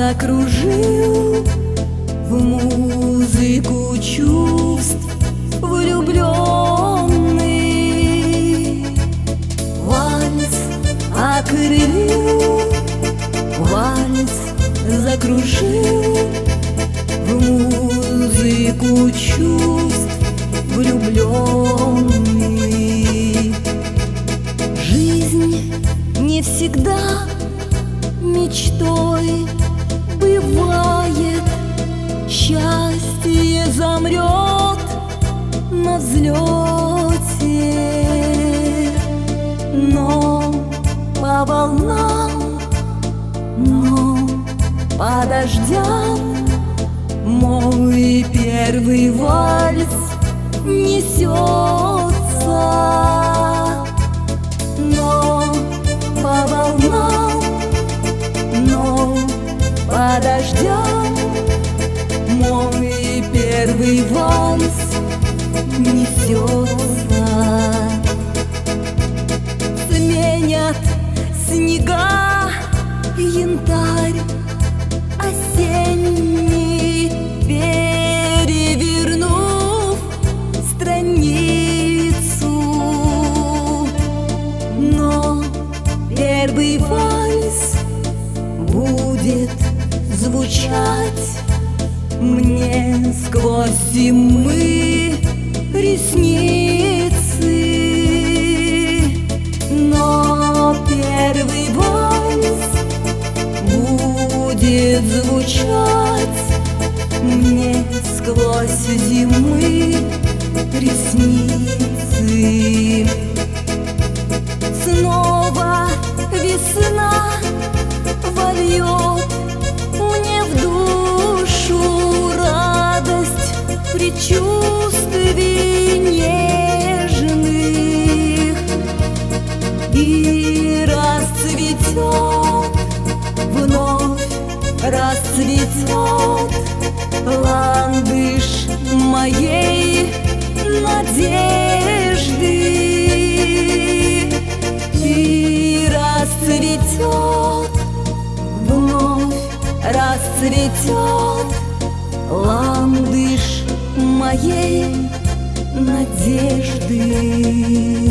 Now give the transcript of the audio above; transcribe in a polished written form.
закружил в музыку чувств влюбленный. Вальс окрылил, вальс закружил в музыку чувств влюбленный. Жизнь не всегда мечтой бывает, счастье замрет на взлете, но по волнам, но по дождям мой первый вальс несется, но по волнам, но по дождям мой первый вальс несется. Сменят снега янтарь осенний, перевернув страницу, но первый вальс будет звучать мне сквозь зимы ресницы, но первый вальс будет звучать мне сквозь зимы ресницы. Снова весна вольет мне в душу радость предчувствий нежных, и расцветет, вновь расцветет ландыш моей надежды, и расцветет, вновь расцветет ландыш моей надежды.